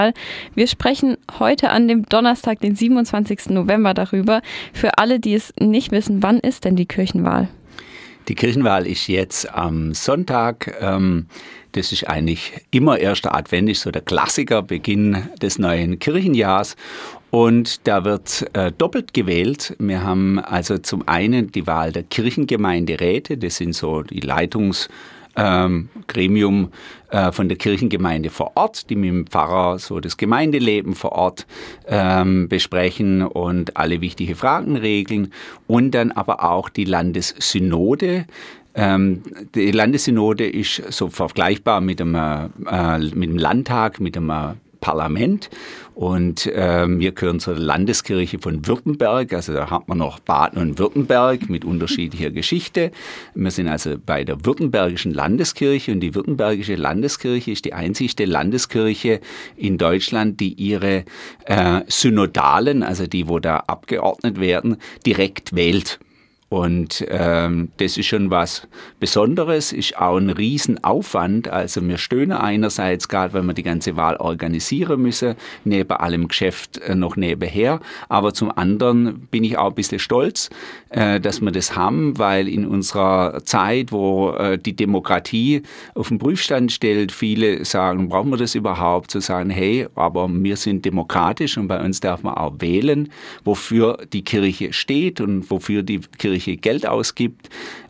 Wir sprechen heute an dem Donnerstag, den 27. November darüber. Für alle, die es nicht wissen, wann ist denn die Kirchenwahl? Die Kirchenwahl ist jetzt am Sonntag. Das ist eigentlich immer erster Advent, ist so der Klassiker, Beginn des neuen Kirchenjahrs. Und da wird doppelt gewählt. Wir haben also zum einen die Wahl der Kirchengemeinderäte, das sind so die Leitungsgremium von der Kirchengemeinde vor Ort, die mit dem Pfarrer so das Gemeindeleben vor Ort besprechen und alle wichtige Fragen regeln. Und dann aber auch die Landessynode. Die Landessynode ist so vergleichbar mit dem Landtag, mit dem Parlament. Und wir gehören zur Landeskirche von Württemberg, also da hat man noch Baden und Württemberg mit unterschiedlicher Geschichte. Wir sind also bei der württembergischen Landeskirche und die württembergische Landeskirche ist die einzigste Landeskirche in Deutschland, die ihre Synodalen, also die, wo da abgeordnet werden, direkt wählt. Und das ist schon was Besonderes, ist auch ein Riesenaufwand. Also wir stöhnen einerseits, gerade wenn wir die ganze Wahl organisieren müssen, neben allem Geschäft noch nebenher. Aber zum anderen bin ich auch ein bisschen stolz, dass wir das haben, weil in unserer Zeit, wo die Demokratie auf den Prüfstand stellt, viele sagen, brauchen wir das überhaupt? Zu sagen, hey, aber wir sind demokratisch und bei uns darf man auch wählen, wofür die Kirche steht und wofür die Kirche Geld ausgibt.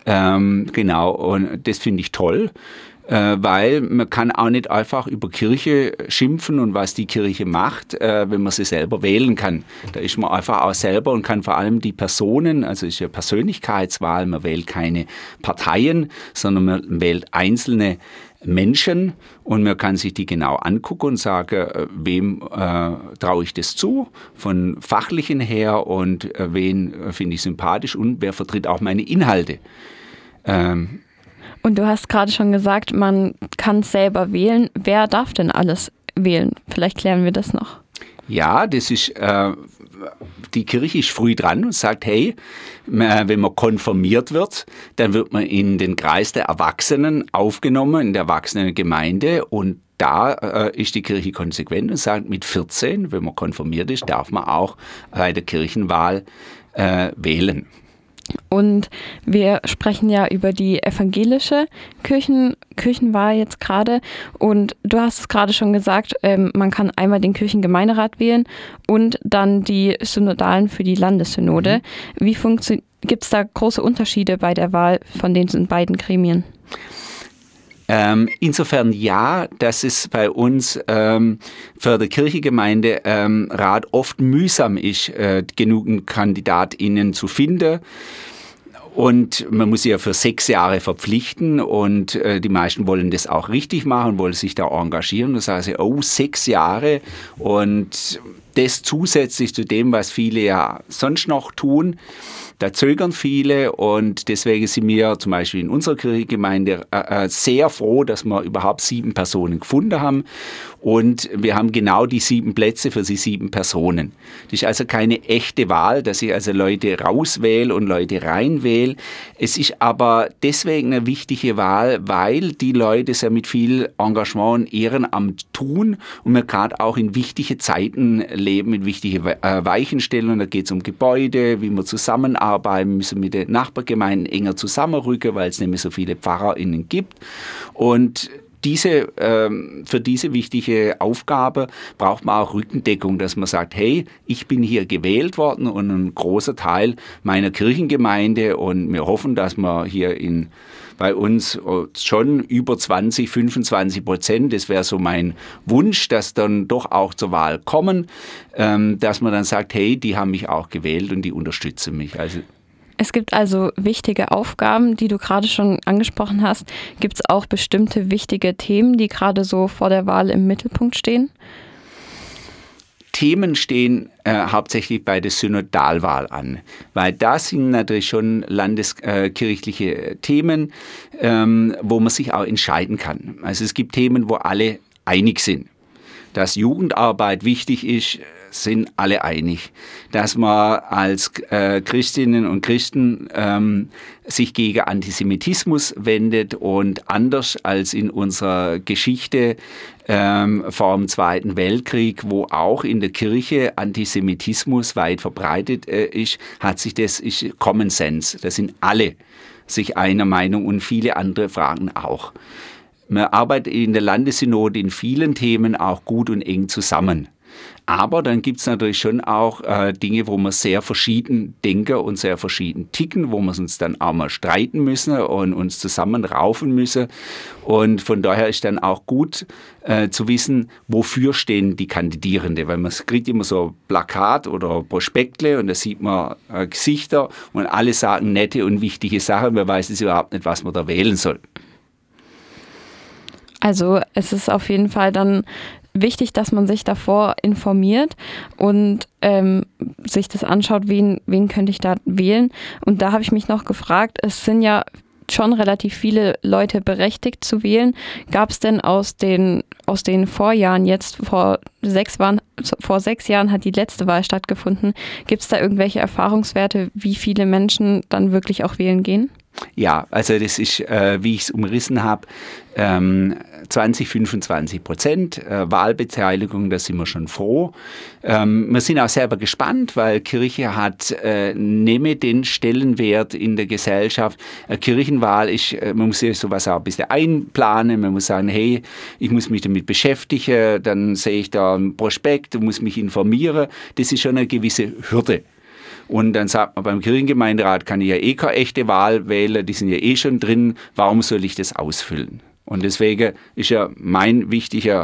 Genau, und das finde ich toll, weil man kann auch nicht einfach über Kirche schimpfen und was die Kirche macht, wenn man sie selber wählen kann. Da ist man einfach auch selber und kann vor allem die Personen, also es ist ja Persönlichkeitswahl, man wählt keine Parteien, sondern man wählt einzelne Menschen und man kann sich die genau angucken und sagen, wem traue ich das zu, von fachlichen her und wen finde ich sympathisch und wer vertritt auch meine Inhalte. Und du hast gerade schon gesagt, man kann selber wählen. Wer darf denn alles wählen? Vielleicht klären wir das noch. Ja, das ist, die Kirche ist früh dran und sagt, hey, wenn man konfirmiert wird, dann wird man in den Kreis der Erwachsenen aufgenommen, in der Erwachsenengemeinde und da ist die Kirche konsequent und sagt, mit 14, wenn man konfirmiert ist, darf man auch bei der Kirchenwahl wählen. Und wir sprechen ja über die evangelische Kirchenwahl jetzt gerade. Und du hast es gerade schon gesagt, man kann einmal den Kirchengemeinderat wählen und dann die Synodalen für die Landessynode. Gibt es da große Unterschiede bei der Wahl von den beiden Gremien? Insofern ja, dass es bei uns für den Kirchengemeinderat oft mühsam ist, genügend KandidatInnen zu finden. Und man muss sich ja für 6 Jahre verpflichten und die meisten wollen das auch richtig machen, wollen sich da engagieren. Da sagen sie, 6 Jahre und das zusätzlich zu dem, was viele ja sonst noch tun. Da zögern viele und deswegen sind wir zum Beispiel in unserer Kirchengemeinde sehr froh, dass wir überhaupt 7 Personen gefunden haben und wir haben genau die 7 Plätze für die 7 Personen. Das ist also keine echte Wahl, dass ich also Leute rauswähle und Leute reinwähle. Es ist aber deswegen eine wichtige Wahl, weil die Leute es ja mit viel Engagement und Ehrenamt tun und wir gerade auch in wichtige Zeiten leben, in wichtige Weichenstellungen. Da geht es um Gebäude, wie wir zusammenarbeiten, müssen mit den Nachbargemeinden enger zusammenrücken, weil es nämlich so viele PfarrerInnen gibt. Und für diese wichtige Aufgabe braucht man auch Rückendeckung, dass man sagt, hey, ich bin hier gewählt worden und ein großer Teil meiner Kirchengemeinde und wir hoffen, dass wir hier bei uns schon über 20-25%, das wäre so mein Wunsch, dass dann doch auch zur Wahl kommen, dass man dann sagt, hey, die haben mich auch gewählt und die unterstützen mich. Also es gibt also wichtige Aufgaben, die du gerade schon angesprochen hast. Gibt es auch bestimmte wichtige Themen, die gerade so vor der Wahl im Mittelpunkt stehen? Themen stehen hauptsächlich bei der Synodalwahl an, weil da sind natürlich schon landeskirchliche Themen, wo man sich auch entscheiden kann. Also es gibt Themen, wo alle einig sind. Dass Jugendarbeit wichtig ist, sind alle einig. Dass man als Christinnen und Christen sich gegen Antisemitismus wendet und anders als in unserer Geschichte vor dem Zweiten Weltkrieg, wo auch in der Kirche Antisemitismus weit verbreitet ist, ist Common Sense. Da sind alle sich einer Meinung und viele andere Fragen auch. Man arbeitet in der Landessynode in vielen Themen auch gut und eng zusammen. Aber dann gibt es natürlich schon auch Dinge, wo wir sehr verschieden denken und sehr verschieden ticken, wo wir uns dann auch mal streiten müssen und uns zusammenraufen müssen. Und von daher ist dann auch gut zu wissen, wofür stehen die Kandidierenden. Weil man kriegt immer so Plakat oder Prospektle und da sieht man Gesichter und alle sagen nette und wichtige Sachen. Man weiß jetzt überhaupt nicht, was man da wählen soll. Also es ist auf jeden Fall dann wichtig, dass man sich davor informiert und sich das anschaut, wen könnte ich da wählen. Und da habe ich mich noch gefragt, es sind ja schon relativ viele Leute berechtigt zu wählen. Gab es denn aus den Vorjahren, jetzt vor 6 Jahren hat die letzte Wahl stattgefunden, gibt es da irgendwelche Erfahrungswerte, wie viele Menschen dann wirklich auch wählen gehen? Ja, also das ist, wie ich es umrissen habe, 20-25% Wahlbeteiligung, da sind wir schon froh. Wir sind auch selber gespannt, weil Kirche hat nehme den Stellenwert in der Gesellschaft. Kirchenwahl ist, man muss sich sowas auch ein bisschen einplanen, man muss sagen, hey, ich muss mich damit beschäftigen, dann sehe ich da ein Prospekt, muss mich informieren. Das ist schon eine gewisse Hürde. Und dann sagt man, beim Kirchengemeinderat kann ich ja keine echte Wahl wählen, die sind ja schon drin, warum soll ich das ausfüllen? Und deswegen ist ja mein wichtiger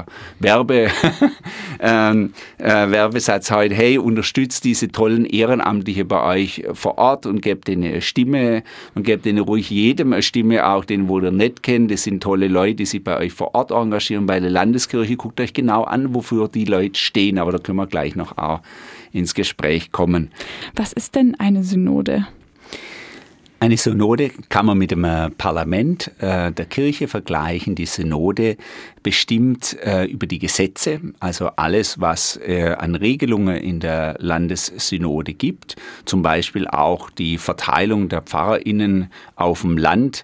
Werbesatz heute, hey, unterstützt diese tollen Ehrenamtlichen bei euch vor Ort und gebt denen eine Stimme und gebt denen ruhig jedem eine Stimme, auch den, wo ihr nicht kennt. Das sind tolle Leute, die sich bei euch vor Ort engagieren. Bei der Landeskirche guckt euch genau an, wofür die Leute stehen, aber da können wir gleich noch auch ins Gespräch kommen. Was ist denn eine Synode? Eine Synode kann man mit dem Parlament der Kirche vergleichen. Die Synode bestimmt über die Gesetze, also alles, was an Regelungen in der Landessynode gibt, zum Beispiel auch die Verteilung der PfarrerInnen auf dem Land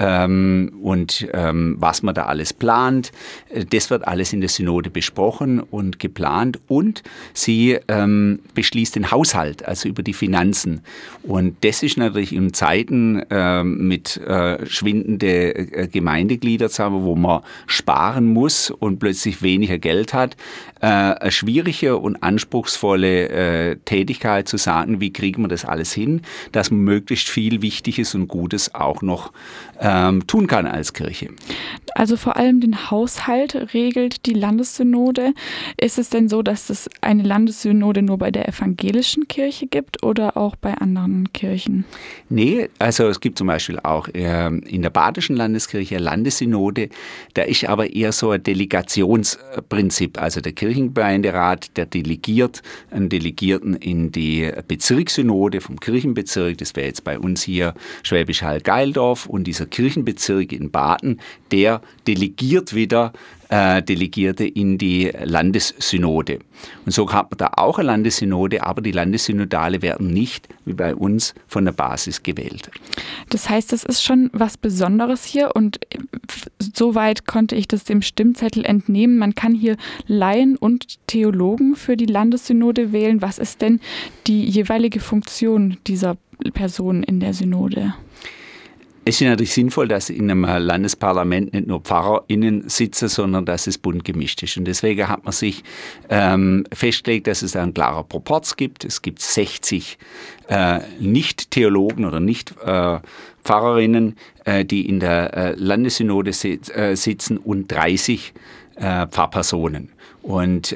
und was man da alles plant. Das wird alles in der Synode besprochen und geplant und sie beschließt den Haushalt, also über die Finanzen. Und das ist natürlich in Zeiten mit schwindende Gemeindeglieder, wo man sparen muss und plötzlich weniger Geld hat, eine schwierige und anspruchsvolle Tätigkeit zu sagen, wie kriegen wir das alles hin, dass man möglichst viel Wichtiges und Gutes auch noch tun kann als Kirche. Also vor allem den Haushalt regelt die Landessynode. Ist es denn so, dass es eine Landessynode nur bei der evangelischen Kirche gibt oder auch bei anderen Kirchen? Nee, also es gibt zum Beispiel auch in der Badischen Landeskirche eine Landessynode. Da ist aber eher so ein Delegationsprinzip. Also der Kirchengemeinderat, der delegiert einen Delegierten in die Bezirkssynode vom Kirchenbezirk. Das wäre jetzt bei uns hier Schwäbisch Hall-Geildorf. Und dieser Kirchenbezirk in Baden, der delegiert wieder Delegierte in die Landessynode. Und so hat man da auch eine Landessynode, aber die Landessynodale werden nicht, wie bei uns, von der Basis gewählt. Das heißt, das ist schon was Besonderes hier und soweit konnte ich das dem Stimmzettel entnehmen. Man kann hier Laien und Theologen für die Landessynode wählen. Was ist denn die jeweilige Funktion dieser Personen in der Synode? Es ist natürlich sinnvoll, dass in einem Landesparlament nicht nur PfarrerInnen sitzen, sondern dass es bunt gemischt ist. Und deswegen hat man sich festgelegt, dass es da einen klaren Proporz gibt. Es gibt 60 Nicht-Theologen oder Nicht-Pfarrerinnen, die in der Landessynode sitzen und 30 Pfarrpersonen. Und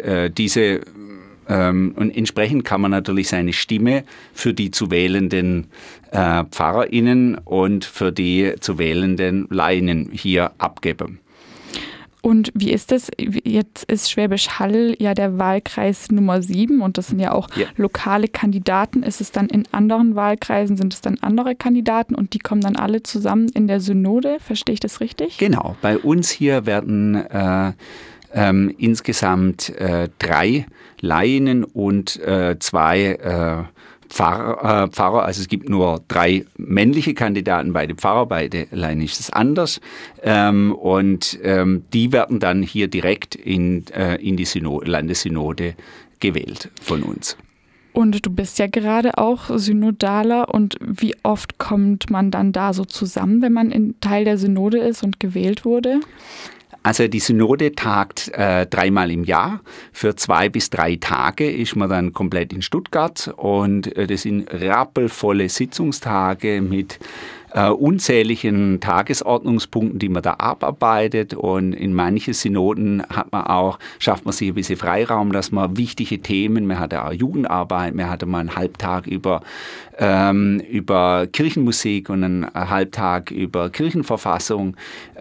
und entsprechend kann man natürlich seine Stimme für die zu wählenden PfarrerInnen und für die zu wählenden Laien hier abgeben. Und wie ist das? Jetzt ist Schwäbisch Hall ja der Wahlkreis Nummer 7 und das sind ja auch lokale Kandidaten. Ist es dann in anderen Wahlkreisen, sind es dann andere Kandidaten und die kommen dann alle zusammen in der Synode? Verstehe ich das richtig? Genau. Bei uns hier werden insgesamt 3 Laien und 2 Pfarrer, also es gibt nur 3 männliche Kandidaten, beide Pfarrer, beide Laien ist es anders. Die werden dann hier direkt in die Landessynode gewählt von uns. Und du bist ja gerade auch Synodaler, und wie oft kommt man dann da so zusammen, wenn man Teil der Synode ist und gewählt wurde? Also die Synode tagt 3-mal im Jahr. Für 2 bis 3 Tage ist man dann komplett in Stuttgart, und das sind rappelvolle Sitzungstage mit unzähligen Tagesordnungspunkten, die man da abarbeitet, und in manchen Synoden schafft man sich ein bisschen Freiraum, dass man wichtige Themen, man hat ja auch Jugendarbeit, man hatte mal einen Halbtag über Kirchenmusik und einen Halbtag über Kirchenverfassung,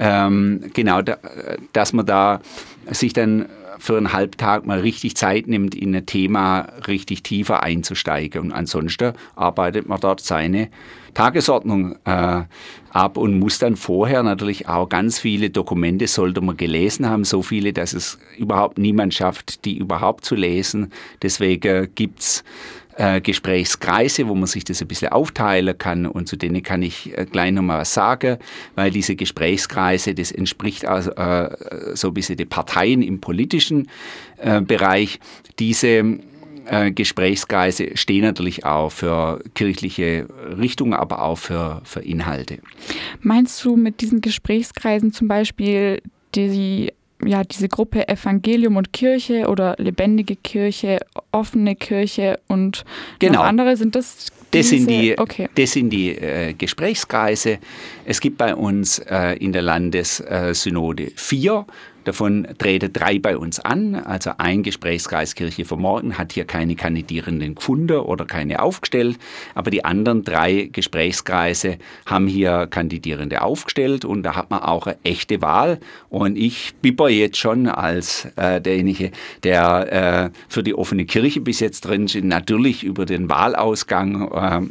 dass man da sich dann für einen Halbtag mal richtig Zeit nimmt, in ein Thema richtig tiefer einzusteigen. Und ansonsten arbeitet man dort seine Tagesordnung ab und muss dann vorher natürlich auch ganz viele Dokumente, sollte man gelesen haben, so viele, dass es überhaupt niemand schafft, die überhaupt zu lesen. Deswegen gibt's Gesprächskreise, wo man sich das ein bisschen aufteilen kann, und zu denen kann ich gleich nochmal was sagen, weil diese Gesprächskreise, das entspricht also so ein bisschen den Parteien im politischen Bereich. Diese Gesprächskreise stehen natürlich auch für kirchliche Richtungen, aber auch für Inhalte. Meinst du mit diesen Gesprächskreisen zum Beispiel diese Gruppe Evangelium und Kirche oder lebendige Kirche, offene Kirche und noch andere? Sind das sind die Gesprächskreise. Es gibt bei uns in der Landessynode 4. Davon treten 3 bei uns an. Also ein Gesprächskreis Kirche für Morgen hat hier keine Kandidierenden gefunden oder keine aufgestellt. Aber die anderen 3 Gesprächskreise haben hier Kandidierende aufgestellt, und da hat man auch eine echte Wahl. Und ich bibber jetzt schon als derjenige, der für die offene Kirche bis jetzt drin ist, natürlich über den Wahlausgang.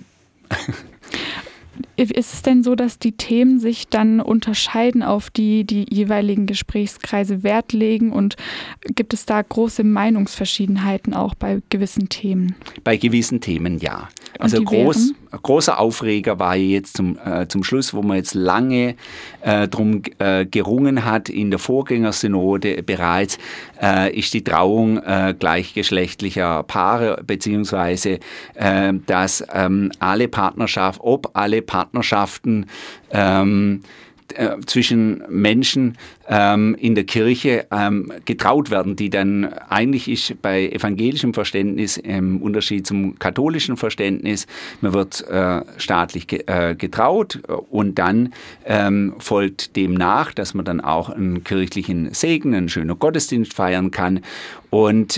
Ist es denn so, dass die Themen sich dann unterscheiden, auf die jeweiligen Gesprächskreise Wert legen, und gibt es da große Meinungsverschiedenheiten auch bei gewissen Themen? Bei gewissen Themen, ja. Also großer Aufreger war jetzt zum Schluss, wo man jetzt lange drum gerungen hat in der Vorgängersynode bereits, ist die Trauung gleichgeschlechtlicher Paare, beziehungsweise dass alle Partnerschaften zwischen Menschen in der Kirche getraut werden, die dann eigentlich ist bei evangelischem Verständnis im Unterschied zum katholischen Verständnis, man wird staatlich getraut, und dann folgt dem nach, dass man dann auch einen kirchlichen Segen, einen schönen Gottesdienst feiern kann, und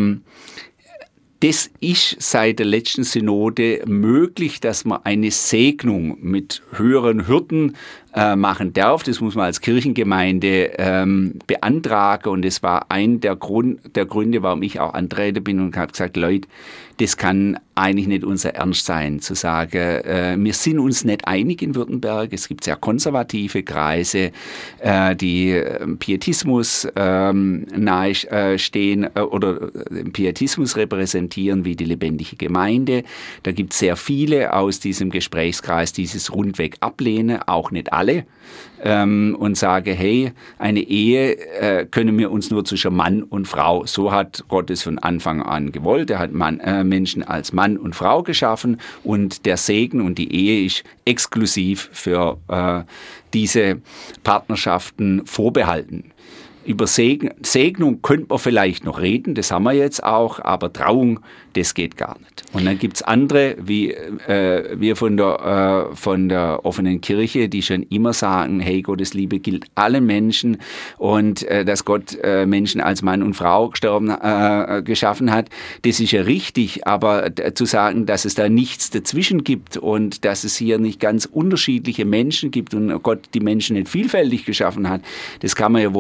das ist seit der letzten Synode möglich, dass man eine Segnung mit höheren Hürden machen darf. Das muss man als Kirchengemeinde beantragen, und das war ein der Gründe, warum ich auch antreten bin und habe gesagt, Leute, das kann eigentlich nicht unser Ernst sein, zu sagen, wir sind uns nicht einig in Württemberg. Es gibt sehr konservative Kreise, die Pietismus nahestehen oder Pietismus repräsentieren, wie die lebendige Gemeinde. Da gibt es sehr viele aus diesem Gesprächskreis, die dieses rundweg ablehnen, auch nicht alle, und sage, hey, eine Ehe können wir uns nur zwischen Mann und Frau. So hat Gott es von Anfang an gewollt. Er hat Menschen als Mann und Frau geschaffen, und der Segen und die Ehe ist exklusiv für diese Partnerschaften vorbehalten. Über Segnung könnte man vielleicht noch reden, das haben wir jetzt auch, aber Trauung, das geht gar nicht. Und dann gibt es andere, wie wir von der offenen Kirche, die schon immer sagen, hey, Gottes Liebe gilt allen Menschen, und dass Gott Menschen als Mann und Frau geschaffen hat, das ist ja richtig, aber zu sagen, dass es da nichts dazwischen gibt und dass es hier nicht ganz unterschiedliche Menschen gibt und Gott die Menschen nicht vielfältig geschaffen hat, das kann man ja wohl nicht leugnen.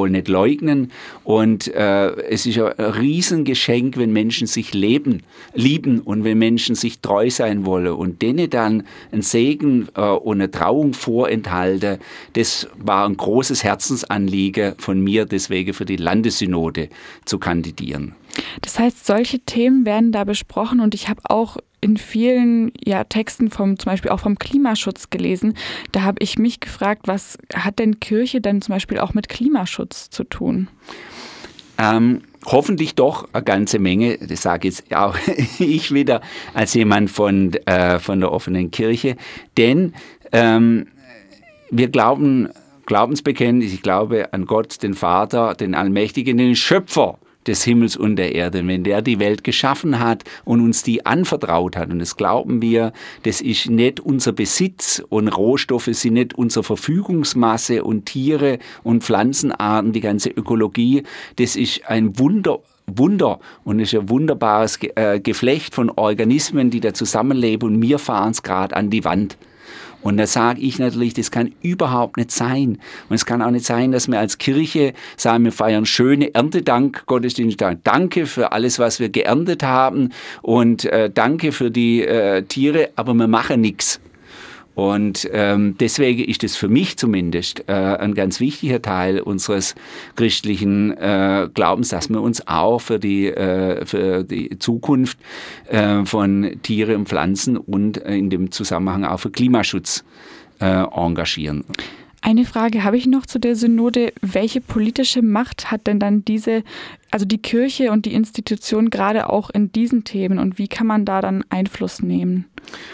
leugnen. Und es ist ein Riesengeschenk, wenn Menschen sich lieben und wenn Menschen sich treu sein wollen und denen dann einen Segen und eine Trauung vorenthalten. Das war ein großes Herzensanliegen von mir, deswegen für die Landessynode zu kandidieren. Das heißt, solche Themen werden da besprochen und ich habe auch in vielen Texten zum Beispiel auch vom Klimaschutz gelesen. Da habe ich mich gefragt, was hat denn Kirche denn zum Beispiel auch mit Klimaschutz zu tun? Hoffentlich doch eine ganze Menge, das sage jetzt auch ich wieder als jemand von der offenen Kirche, denn wir Glaubensbekenntnis, ich glaube an Gott, den Vater, den Allmächtigen, den Schöpfer des Himmels und der Erde. Wenn der die Welt geschaffen hat und uns die anvertraut hat, und das glauben wir, das ist nicht unser Besitz und Rohstoffe sind nicht unsere Verfügungsmasse und Tiere und Pflanzenarten, die ganze Ökologie, das ist ein Wunder und ist ein wunderbares Geflecht von Organismen, die da zusammenleben und wir fahren es gerade an die Wand. Und da sage ich natürlich, das kann überhaupt nicht sein. Und es kann auch nicht sein, dass wir als Kirche sagen, wir feiern schöne Erntedank, Gottesdienstdank. Danke für alles, was wir geerntet haben und danke für die Tiere, aber wir machen nichts. Und deswegen ist es für mich zumindest ein ganz wichtiger Teil unseres christlichen Glaubens, dass wir uns auch für die Zukunft von Tiere und Pflanzen und in dem Zusammenhang auch für Klimaschutz engagieren. Eine Frage habe ich noch zu der Synode. Welche politische Macht hat denn dann die Kirche und die Institution gerade auch in diesen Themen und wie kann man da dann Einfluss nehmen?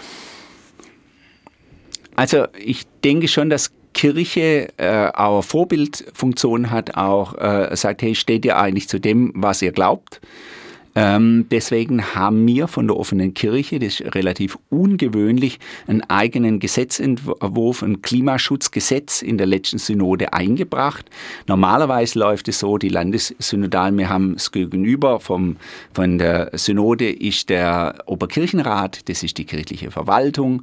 Also ich denke schon, dass Kirche auch Vorbildfunktion hat, auch sagt, hey, steht ihr eigentlich zu dem, was ihr glaubt? Deswegen haben wir von der offenen Kirche, das ist relativ ungewöhnlich, einen eigenen Gesetzentwurf, ein Klimaschutzgesetz in der letzten Synode eingebracht. Normalerweise läuft es so, die Landessynodalen, wir haben es gegenüber von der Synode ist der Oberkirchenrat, das ist die kirchliche Verwaltung,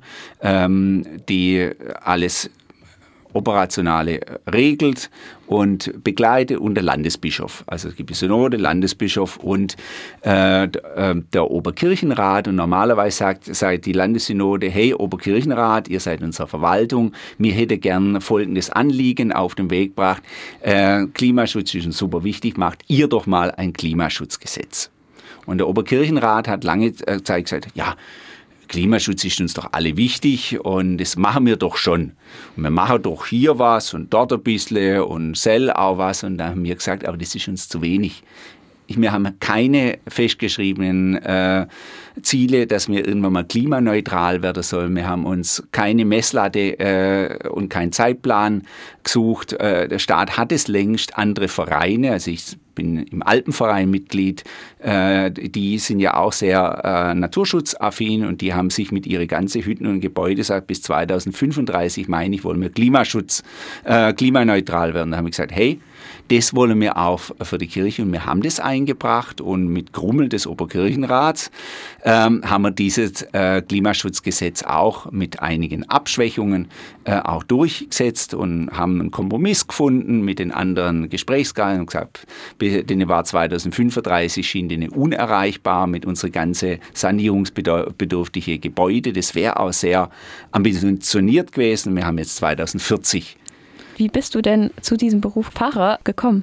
die alles Operationale regelt und begleitet und der Landesbischof. Also es gibt die Synode, Landesbischof und der Oberkirchenrat. Und normalerweise sagt die Landessynode, hey Oberkirchenrat, ihr seid unsere Verwaltung, mir hätte gern folgendes Anliegen auf den Weg gebracht. Klimaschutz ist uns super wichtig, macht ihr doch mal ein Klimaschutzgesetz. Und der Oberkirchenrat hat lange Zeit gesagt, ja, Klimaschutz ist uns doch alle wichtig und das machen wir doch schon. Und wir machen doch hier was und dort ein bisschen und Sell auch was. Und da haben wir gesagt, aber das ist uns zu wenig. Wir haben keine festgeschriebenen Ziele, dass wir irgendwann mal klimaneutral werden sollen. Wir haben uns keine Messlatte und keinen Zeitplan gesucht. Der Staat hat es längst, andere Vereine, also ich bin im Alpenverein Mitglied, die sind ja auch sehr naturschutzaffin und die haben sich mit ihren ganzen Hütten und Gebäude gesagt, bis 2035, meine ich, wollen wir klimaneutral werden. Da haben wir gesagt, hey, das wollen wir auch für die Kirche und wir haben das eingebracht und mit Grummel des Oberkirchenrats haben wir dieses Klimaschutzgesetz auch mit einigen Abschwächungen auch durchgesetzt und haben einen Kompromiss gefunden mit den anderen Gesprächsgruppen und gesagt, denen war 2035 schien denen unerreichbar mit unsere ganze sanierungsbedürftige Gebäude. Das wäre auch sehr ambitioniert gewesen. Wir haben jetzt 2040. Wie bist du denn zu diesem Beruf Pfarrer gekommen?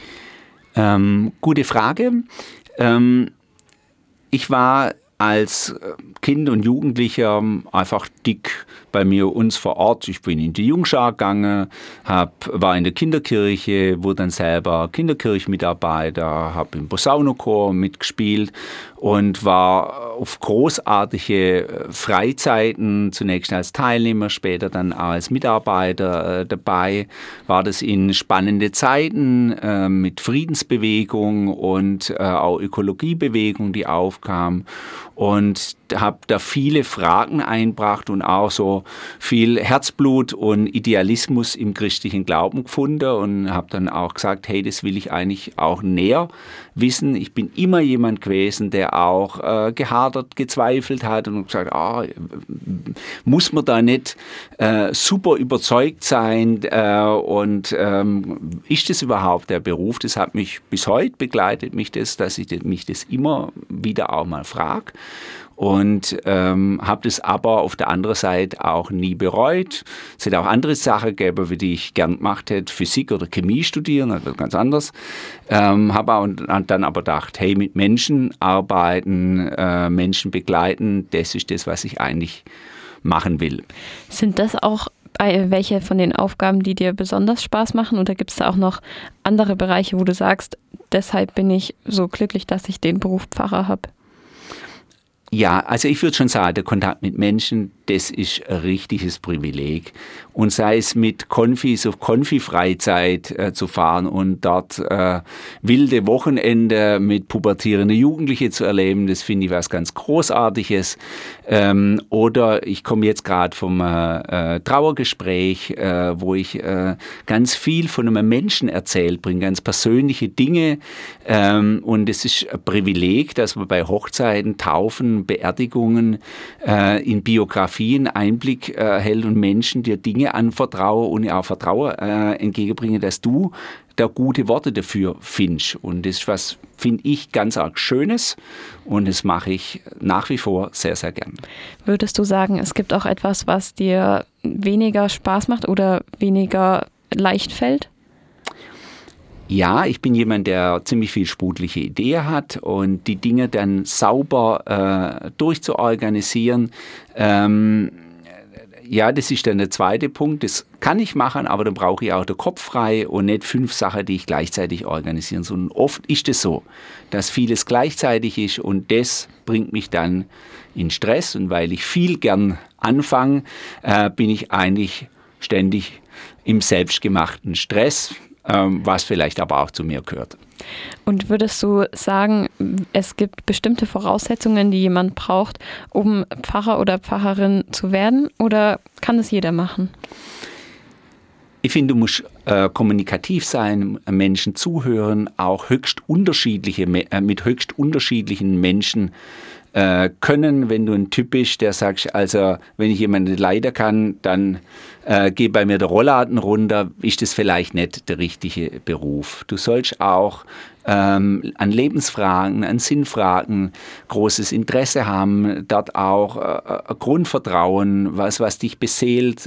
Gute Frage. Ich war als Kind und Jugendlicher einfach dick bei uns vor Ort. Ich bin in die Jungschar gegangen, war in der Kinderkirche, wurde dann selber Kinderkirchenmitarbeiter, habe im Posaunenchor mitgespielt und war auf großartige Freizeiten, zunächst als Teilnehmer, später dann auch als Mitarbeiter dabei. War das in spannende Zeiten mit Friedensbewegung und auch Ökologiebewegung, die aufkam. und habe da viele Fragen eingebracht und auch so viel Herzblut und Idealismus im christlichen Glauben gefunden und habe dann auch gesagt, hey, das will ich eigentlich auch näher wissen. Ich bin immer jemand gewesen, der auch gehadert, gezweifelt hat und gesagt, muss man da nicht super überzeugt sein und ist das überhaupt der Beruf? Das hat mich bis heute begleitet, dass ich mich das immer wieder auch mal frage. Und habe das aber auf der anderen Seite auch nie bereut. Es hätte auch andere Sachen gegeben, die ich gern gemacht hätte, Physik oder Chemie studieren, oder ganz anders. Habe dann aber gedacht, hey, mit Menschen arbeiten, Menschen begleiten, das ist das, was ich eigentlich machen will. Sind das auch welche von den Aufgaben, die dir besonders Spaß machen, oder gibt es da auch noch andere Bereiche, wo du sagst, deshalb bin ich so glücklich, dass ich den Beruf Pfarrer habe? Ja, also ich würde schon sagen, der Kontakt mit Menschen, das ist ein richtiges Privileg. Und sei es mit Konfis auf Konfi-Freizeit zu fahren und dort wilde Wochenende mit pubertierenden Jugendlichen zu erleben, das finde ich was ganz Großartiges. Oder ich komme jetzt gerade vom Trauergespräch, wo ich ganz viel von einem Menschen erzählt bringe, ganz persönliche Dinge. Und es ist ein Privileg, dass man bei Hochzeiten, Taufen, Beerdigungen in Biografien Einblick hält und Menschen dir Dinge anvertrauen und auch Vertrauen entgegenbringen, dass du da gute Worte dafür findest. Und das ist was, finde ich, ganz arg Schönes und das mache ich nach wie vor sehr, sehr gern. Würdest du sagen, es gibt auch etwas, was dir weniger Spaß macht oder weniger leicht fällt? Ja, ich bin jemand, der ziemlich viel sprudelige Ideen hat und die Dinge dann sauber durchzuorganisieren. Ja, das ist dann der zweite Punkt. Das kann ich machen, aber dann brauche ich auch den Kopf frei und nicht 5 Sachen, die ich gleichzeitig organisieren. Sondern oft ist es so, dass vieles gleichzeitig ist und das bringt mich dann in Stress. Und weil ich viel gern anfange, bin ich eigentlich ständig im selbstgemachten Stress, was vielleicht aber auch zu mir gehört. Und würdest du sagen, es gibt bestimmte Voraussetzungen, die jemand braucht, um Pfarrer oder Pfarrerin zu werden, oder kann es jeder machen? Ich finde, du musst kommunikativ sein, Menschen zuhören, auch mit höchst unterschiedlichen Menschen können, wenn du ein Typ bist, der sagt, also wenn ich jemanden nicht leiden kann, dann geht bei mir der Rollladen runter, ist das vielleicht nicht der richtige Beruf. Du sollst auch an Lebensfragen, an Sinnfragen großes Interesse haben, dort auch Grundvertrauen, was dich beseelt,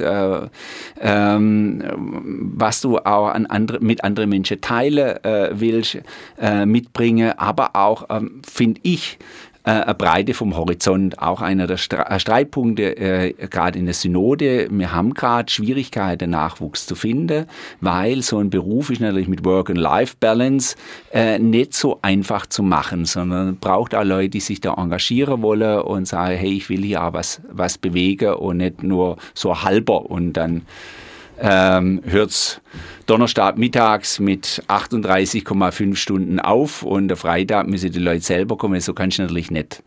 was du auch mit anderen Menschen teilen willst, mitbringen, aber auch, finde ich, eine Breite vom Horizont, auch einer der Streitpunkte, gerade in der Synode. Wir haben gerade Schwierigkeiten, Nachwuchs zu finden, weil so ein Beruf ist natürlich mit Work-and-Life-Balance nicht so einfach zu machen, sondern braucht auch Leute, die sich da engagieren wollen und sagen, hey, ich will hier auch was bewegen und nicht nur so halber und dann hört es Donnerstag mittags mit 38,5 Stunden auf und der Freitag müssen die Leute selber kommen. So kannst du natürlich nicht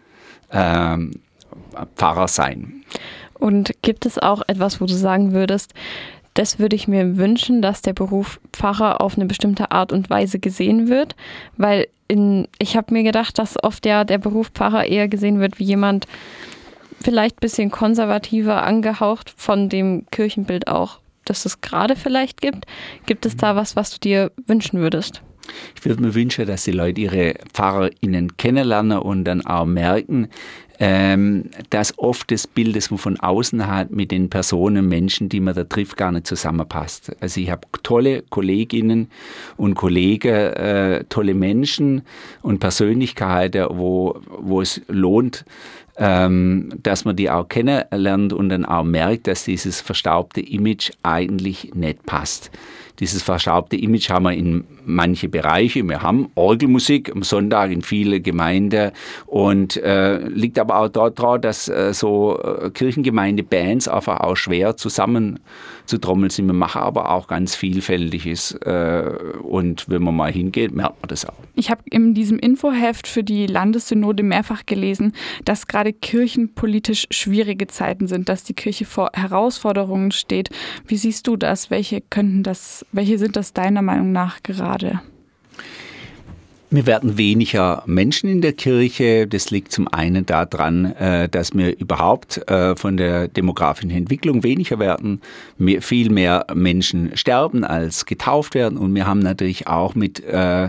Pfarrer sein. Und gibt es auch etwas, wo du sagen würdest, das würde ich mir wünschen, dass der Beruf Pfarrer auf eine bestimmte Art und Weise gesehen wird? Weil ich habe mir gedacht, dass oft ja der Beruf Pfarrer eher gesehen wird wie jemand vielleicht ein bisschen konservativer angehaucht von dem Kirchenbild auch, dass es gerade vielleicht gibt. Gibt es da was du dir wünschen würdest? Ich würde mir wünschen, dass die Leute ihre PfarrerInnen kennenlernen und dann auch merken, dass oft das Bild, das man von außen hat, mit den Personen, Menschen, die man da trifft, gar nicht zusammenpasst. Also ich habe tolle Kolleginnen und Kollegen, tolle Menschen und Persönlichkeiten, wo es lohnt, dass man die auch kennenlernt und dann auch merkt, dass dieses verstaubte Image eigentlich nicht passt. Dieses verschraubte Image haben wir in manche Bereiche. Wir haben Orgelmusik am Sonntag in viele Gemeinden und liegt aber auch dort dran, dass so Kirchengemeindebands einfach auch schwer zusammen zu trommeln sind. Wir machen aber auch ganz Vielfältiges und wenn man mal hingeht, merkt man das auch. Ich habe in diesem Infoheft für die Landessynode mehrfach gelesen, dass gerade kirchenpolitisch schwierige Zeiten sind, dass die Kirche vor Herausforderungen steht. Wie siehst du das? Welche sind das deiner Meinung nach gerade? Wir werden weniger Menschen in der Kirche. Das liegt zum einen daran, dass wir überhaupt von der demografischen Entwicklung weniger werden. Viel mehr Menschen sterben als getauft werden. Und wir haben natürlich auch mit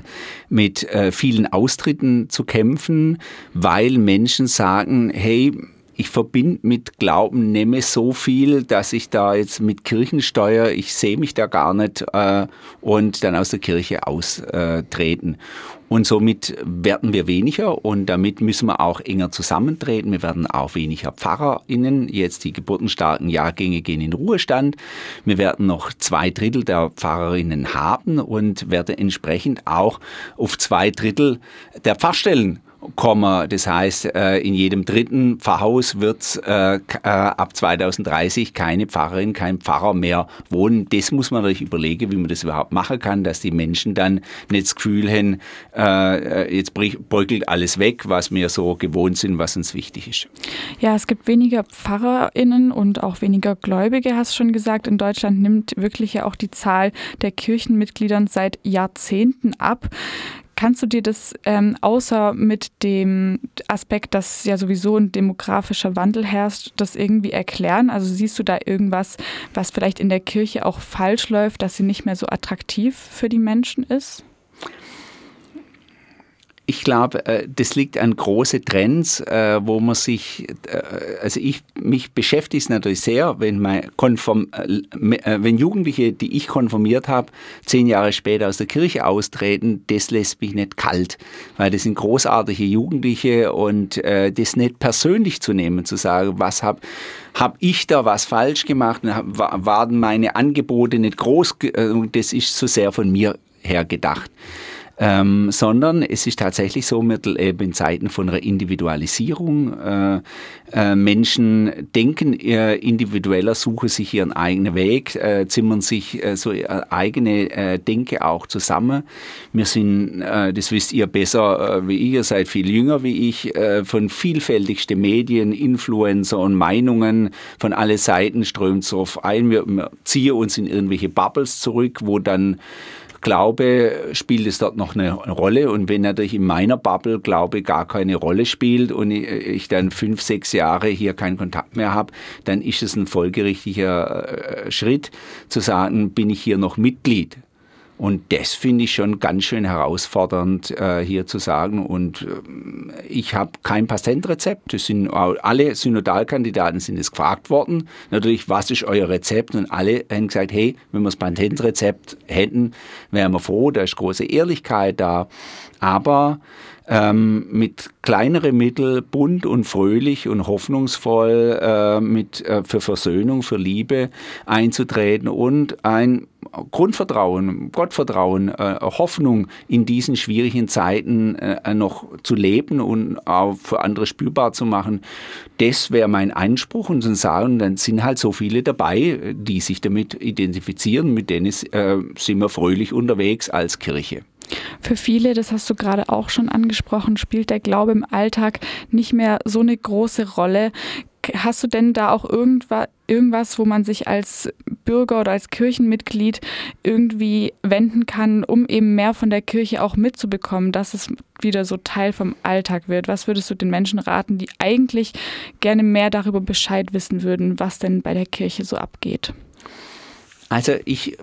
vielen Austritten zu kämpfen, weil Menschen sagen, hey, ich verbinde mit Glauben nicht mehr so viel, dass ich da jetzt mit Kirchensteuer, ich sehe mich da gar nicht und dann aus der Kirche austreten. Und somit werden wir weniger und damit müssen wir auch enger zusammentreten. Wir werden auch weniger PfarrerInnen. Jetzt die geburtenstarken Jahrgänge gehen in Ruhestand. Wir werden noch 2/3 der PfarrerInnen haben und werden entsprechend auch auf 2/3 der Pfarrstellen kommen. Das heißt, in jedem 3. Pfarrhaus wird ab 2030 keine Pfarrerin, kein Pfarrer mehr wohnen. Das muss man natürlich überlegen, wie man das überhaupt machen kann, dass die Menschen dann nicht das Gefühl haben, jetzt beugelt alles weg, was wir so gewohnt sind, was uns wichtig ist. Ja, es gibt weniger PfarrerInnen und auch weniger Gläubige, hast du schon gesagt. In Deutschland nimmt wirklich ja auch die Zahl der Kirchenmitgliedern seit Jahrzehnten ab. Kannst du dir das außer mit dem Aspekt, dass ja sowieso ein demografischer Wandel herrscht, das irgendwie erklären? Also siehst du da irgendwas, was vielleicht in der Kirche auch falsch läuft, dass sie nicht mehr so attraktiv für die Menschen ist? Ich glaube, das liegt an großen Trends, wo man sich, mich beschäftigt es natürlich sehr, wenn Jugendliche, die ich konfirmiert habe, 10 Jahre später aus der Kirche austreten, das lässt mich nicht kalt, weil das sind großartige Jugendliche und das nicht persönlich zu nehmen, zu sagen, was hab ich da was falsch gemacht, waren meine Angebote nicht groß, das ist zu sehr von mir her gedacht. Sondern es ist tatsächlich so, in Zeiten von einer Individualisierung, Menschen denken individueller, suchen sich ihren eigenen Weg, zimmern sich so ihre eigene Denke auch zusammen. Wir sind, das wisst ihr besser wie ich, ihr seid viel jünger wie ich, von vielfältigsten Medien, Influencer und Meinungen von alle Seiten strömt es drauf ein. Wir ziehen uns in irgendwelche Bubbles zurück, wo dann Glaube spielt es dort noch eine Rolle und wenn natürlich in meiner Bubble Glaube gar keine Rolle spielt und ich dann 5, 6 Jahre hier keinen Kontakt mehr habe, dann ist es ein folgerichtiger Schritt zu sagen, bin ich hier noch Mitglied? Und das finde ich schon ganz schön herausfordernd, hier zu sagen. Und ich habe kein Patentrezept. Das sind alle Synodalkandidaten sind es gefragt worden. Natürlich, was ist euer Rezept? Und alle haben gesagt, hey, wenn wir das Patentrezept hätten, wären wir froh. Da ist große Ehrlichkeit da. Aber mit kleineren Mitteln, bunt und fröhlich und hoffnungsvoll für Versöhnung, für Liebe einzutreten und ein Grundvertrauen, Gottvertrauen, Hoffnung in diesen schwierigen Zeiten noch zu leben und auch für andere spürbar zu machen. Das wäre mein Anspruch und zu sagen, dann sind halt so viele dabei, die sich damit identifizieren, mit denen sind wir fröhlich unterwegs als Kirche. Für viele, das hast du gerade auch schon angesprochen, spielt der Glaube im Alltag nicht mehr so eine große Rolle. Hast du denn da auch irgendwas, wo man sich als Bürger oder als Kirchenmitglied irgendwie wenden kann, um eben mehr von der Kirche auch mitzubekommen, dass es wieder so Teil vom Alltag wird? Was würdest du den Menschen raten, die eigentlich gerne mehr darüber Bescheid wissen würden, was denn bei der Kirche so abgeht? Also ich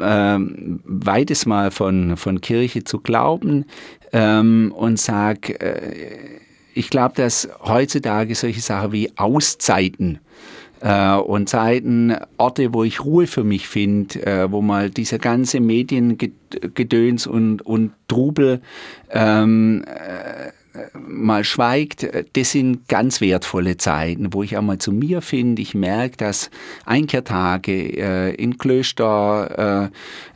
weite es mal von Kirche zu Glauben und sage, ich glaube, dass heutzutage solche Sachen wie Auszeiten und Zeiten, Orte, wo ich Ruhe für mich finde, wo mal dieser ganze Mediengedöns und Trubel mal schweigt, das sind ganz wertvolle Zeiten, wo ich auch mal zu mir finde. Ich merke, dass Einkehrtage in Klöster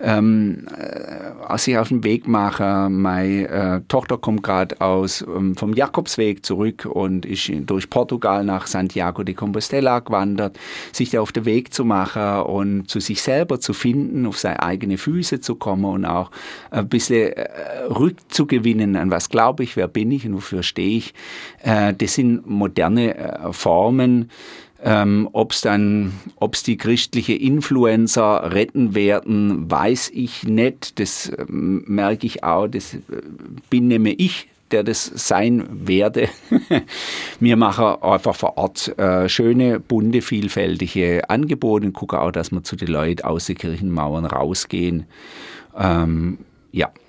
sich auf den Weg machen. Meine Tochter kommt gerade vom Jakobsweg zurück und ist durch Portugal nach Santiago de Compostela gewandert, sich da auf den Weg zu machen und zu sich selber zu finden, auf seine eigenen Füße zu kommen und auch ein bisschen rückzugewinnen, an was glaube ich, wer bin ich und wofür stehe ich. Das sind moderne Formen. Ob es die christliche Influencer retten werden, weiß ich nicht. Das merke ich auch. Das bin nämlich ich, der das sein werde. Wir machen einfach vor Ort schöne, bunte, vielfältige Angebote und gucken auch, dass wir zu den Leuten aus den Kirchenmauern rausgehen. Ja.